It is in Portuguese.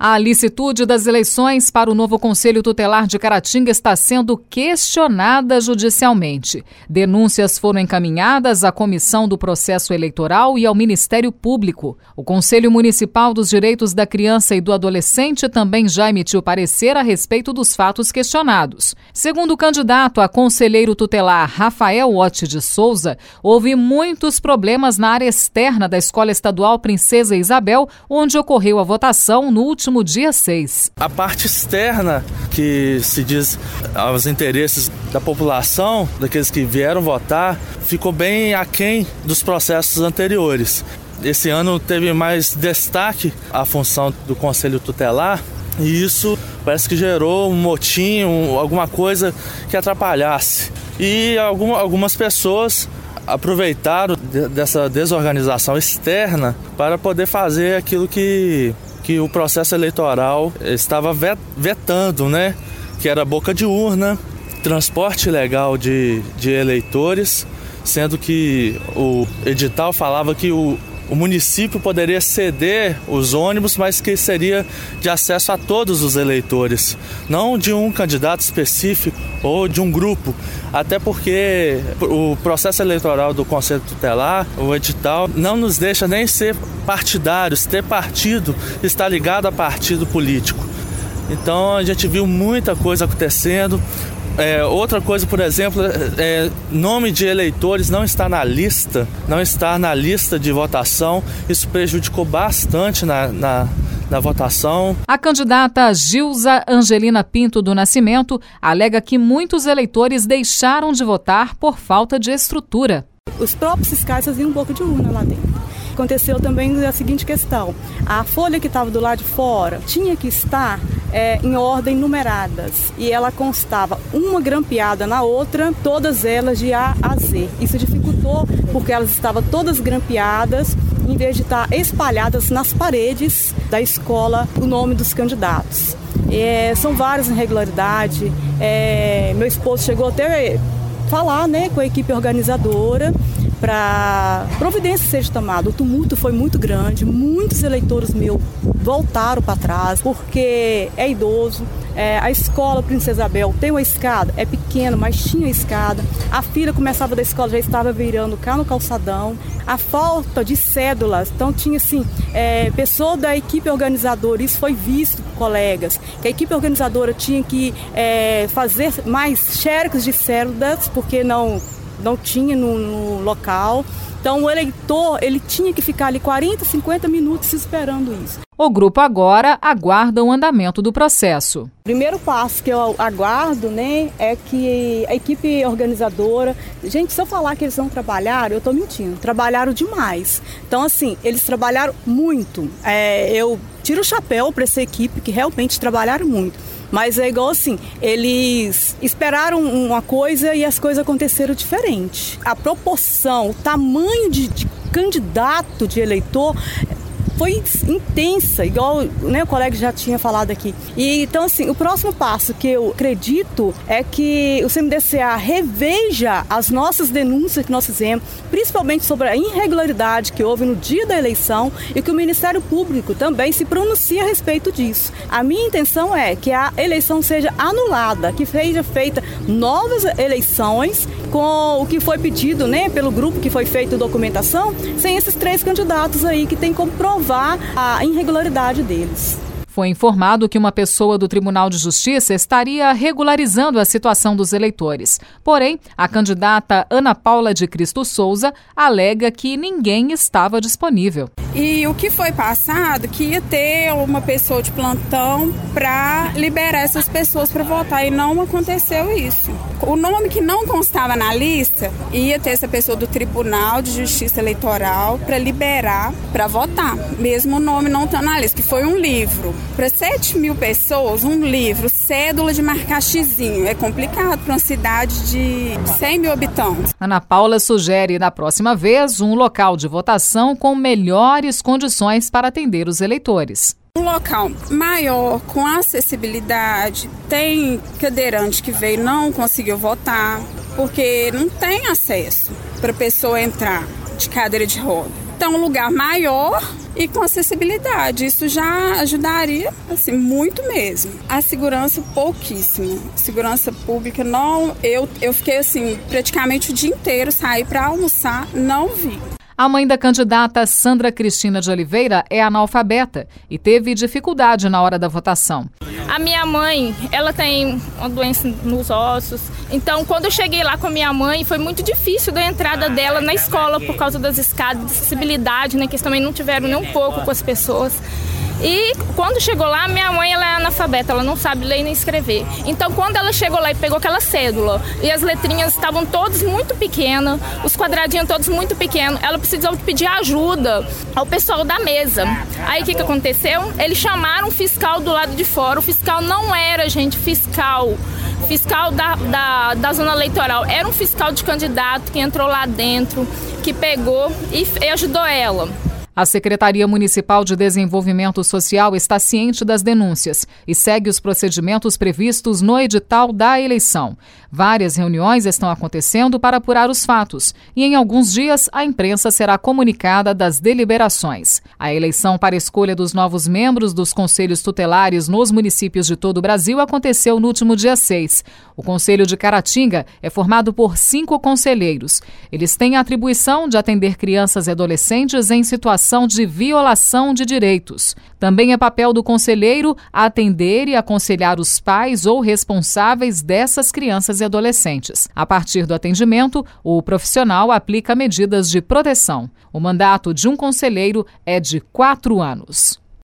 A licitude das eleições para o novo Conselho Tutelar de Caratinga está sendo questionada judicialmente. Denúncias foram encaminhadas à Comissão do Processo Eleitoral e ao Ministério Público. O Conselho Municipal dos Direitos da Criança e do Adolescente também já emitiu parecer a respeito dos fatos questionados. Segundo o candidato a conselheiro tutelar Rafael Otti de Souza, houve muitos problemas na área externa da Escola Estadual Princesa Isabel, onde ocorreu a votação no último dia 6. A parte externa, que se diz aos interesses da população, daqueles que vieram votar, ficou bem aquém dos processos anteriores. Esse ano teve mais destaque a função do Conselho Tutelar e isso parece que gerou um motim, alguma coisa que atrapalhasse. E algumas pessoas aproveitaram dessa desorganização externa para poder fazer aquilo que o processo eleitoral estava vetando, né? Que era boca de urna, transporte ilegal de eleitores, sendo que o edital falava que o município poderia ceder os ônibus, mas que seria de acesso a todos os eleitores, não de um candidato específico ou de um grupo, até porque o processo eleitoral do Conselho Tutelar, o edital, não nos deixa nem ser partidários, ter partido, estar ligado a partido político. Então a gente viu muita coisa acontecendo. Outra coisa, por exemplo, nome de eleitores não está na lista de votação. Isso prejudicou bastante na votação. A candidata Gilza Angelina Pinto do Nascimento alega que muitos eleitores deixaram de votar por falta de estrutura. Os próprios fiscais faziam boca de urna lá dentro. Aconteceu também a seguinte questão: a folha que estava do lado de fora tinha que estar em ordem numeradas e ela constava uma grampeada na outra, todas elas de A a Z. Isso dificultou porque elas estavam todas grampeadas em vez de estar espalhadas nas paredes da escola o nome dos candidatos. São várias irregularidades. Meu esposo chegou até a falar, né, com a equipe organizadora para providência seja tomada. O tumulto foi muito grande, muitos eleitores meus voltaram para trás porque é idoso. A escola Princesa Isabel tem uma escada, é pequena, mas tinha escada. A fila começava da escola, já estava virando cá no calçadão. A falta de cédulas, então tinha assim, pessoa da equipe organizadora, isso foi visto por colegas, que a equipe organizadora tinha que fazer mais xerox de cédulas, porque não tinha no local. Então o eleitor, ele tinha que ficar ali 40, 50 minutos esperando isso. O grupo agora aguarda o andamento do processo. O primeiro passo que eu aguardo, né, é que a equipe organizadora... Gente, se eu falar que eles não trabalharam, eu estou mentindo. Trabalharam demais. Então, assim, eles trabalharam muito. Eu tiro o chapéu para essa equipe que realmente trabalharam muito. Mas é igual assim, eles esperaram uma coisa e as coisas aconteceram diferente. A proporção, o tamanho de candidato, de eleitor, foi intensa, igual, né, o colega já tinha falado aqui. E então, assim, o próximo passo que eu acredito é que o CMDCA reveja as nossas denúncias que nós fizemos, principalmente sobre a irregularidade que houve no dia da eleição, e que o Ministério Público também se pronuncie a respeito disso. A minha intenção é que a eleição seja anulada, que seja feita novas eleições com o que foi pedido, né, pelo grupo que foi feita a documentação, sem esses 3 candidatos aí que tem como provar a irregularidade deles. Foi informado que uma pessoa do Tribunal de Justiça estaria regularizando a situação dos eleitores. Porém, a candidata Ana Paula de Cristo Souza alega que ninguém estava disponível. E o que foi passado, que ia ter uma pessoa de plantão para liberar essas pessoas para votar, e não aconteceu isso. O nome que não constava na lista, ia ter essa pessoa do Tribunal de Justiça Eleitoral para liberar para votar, mesmo o nome não está na lista, que foi um livro. Para 7 mil pessoas, um livro, cédula de marcar xizinho, é complicado para uma cidade de 100 mil habitantes. Ana Paula sugere, da próxima vez, um local de votação com melhores condições para atender os eleitores. Um local maior, com acessibilidade, tem cadeirante que veio e não conseguiu votar, porque não tem acesso para a pessoa entrar de cadeira de roda. ter um lugar maior e com acessibilidade. Isso já ajudaria, assim, muito mesmo. A segurança, pouquíssimo. Segurança pública, não. Eu fiquei, assim, praticamente o dia inteiro, saí para almoçar, não vi. A mãe da candidata Sandra Cristina de Oliveira é analfabeta e teve dificuldade na hora da votação. A minha mãe, ela tem uma doença nos ossos, então quando eu cheguei lá com a minha mãe, foi muito difícil da entrada dela na escola por causa das escadas, de acessibilidade, né, que eles também não tiveram nem um pouco com as pessoas. E quando chegou lá, minha mãe, ela é analfabeta, ela não sabe ler nem escrever. Então, quando ela chegou lá e pegou aquela cédula, e as letrinhas estavam todas muito pequenas, os quadradinhos todos muito pequenos, ela precisou pedir ajuda ao pessoal da mesa. Aí, o que aconteceu? Eles chamaram o fiscal do lado de fora. O fiscal não era, gente, fiscal da zona eleitoral. Era um fiscal de candidato que entrou lá dentro, que pegou e ajudou ela. A Secretaria Municipal de Desenvolvimento Social está ciente das denúncias e segue os procedimentos previstos no edital da eleição. Várias reuniões estão acontecendo para apurar os fatos e, em alguns dias, a imprensa será comunicada das deliberações. A eleição para a escolha dos novos membros dos conselhos tutelares nos municípios de todo o Brasil aconteceu no último dia 6. O Conselho de Caratinga é formado por 5 conselheiros. Eles têm a atribuição de atender crianças e adolescentes em situação de violação de direitos. Também é papel do conselheiro atender e aconselhar os pais ou responsáveis dessas crianças e adolescentes. A partir do atendimento, o profissional aplica medidas de proteção. O mandato de um conselheiro é de 4 anos.